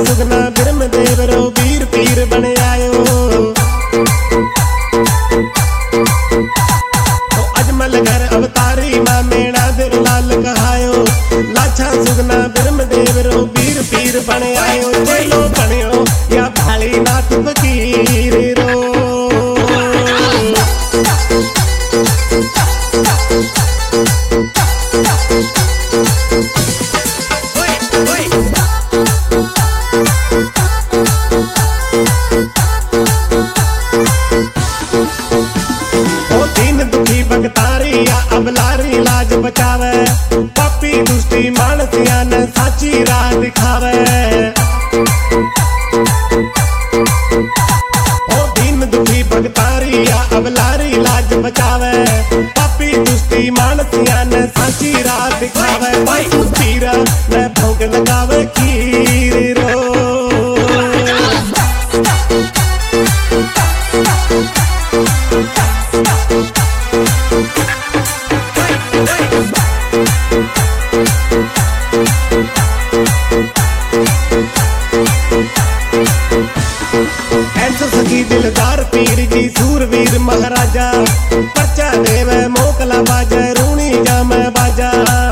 सुगना बिरम देवरो वीर पीर बने आयो। तो अजमल घर अवतारी मां मेणा दिल लाल कहायो। लाछा सुगना बिरम देवरो वीर पीर बने आयो। चेलो बनियो या भाली नाथ फकीर रो। दीन दुखी भगतारी या अबलारी लाज बचावे। पापी दुष्टी मानसिया ने साची राह दिखावे। ओ दीन दुखी भगतारी या अबलारी लाज बचावे। पापी दुष्टी मानसिया ने साची राह दिखावे। भाई पीरा ने भोग लगावे खीर रो। ऐसो सखी दिलदार पीर जी सूरवीर महाराजा। पर्चा देवे मोकला बाजा रूणी जामे बाजा।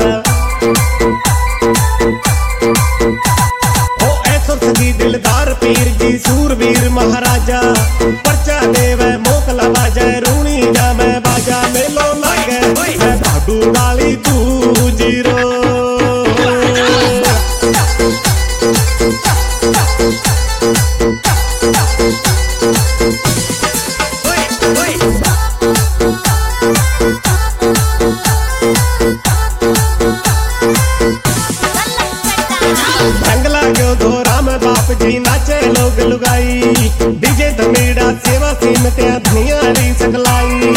ओ ऐसो सखी दिलदार पीर जी सूरवीर महाराजा। पर्चा देवे मोकला बाजा रूणी जामे बाजा। मेलो लागे मैं भाडू डाली तू जीरो। रंग लाग्यो धोरा में बाप जी नाचे लोग लुगाई। डीजे धमीड़ा सेवा सीमते धनिया री सकलाई।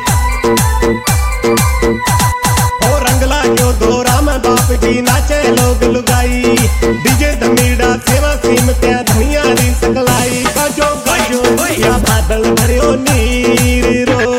ओ रंग लाग्यो धोरा में बाप जी नाचे लोग लुगाई। डीजे धमीड़ा सेवा सीमते धनिया री सकलाई। गाजो गाजो या बादल भरियो नीर रो।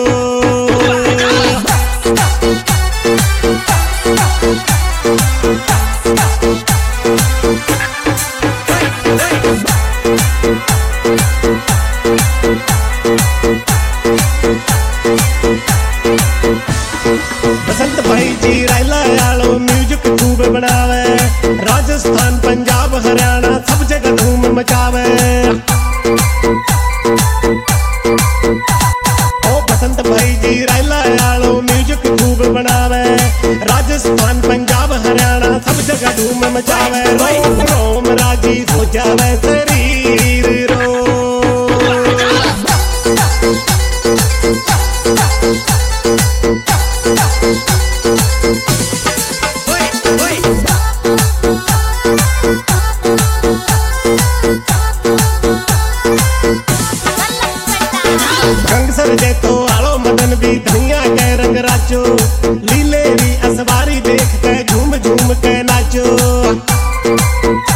बसंत भाई जी रायला आलो म्यूजिक खूब बनावे। राजस्थान पंजाब हरियाणा सब जगह धूम मचावे। ओ बसंत भाई जी रायला आलो म्यूजिक खूब बनावे। राजस्थान पंजाब हरियाणा सब जगह धूम मचावे। रोम रोम राजी हो जावे शरीर रो। रंग सर जे तो आलो मदन भी धनिया के रंग राचो। लीले री असवारी देख के झूम झूम के नाचो।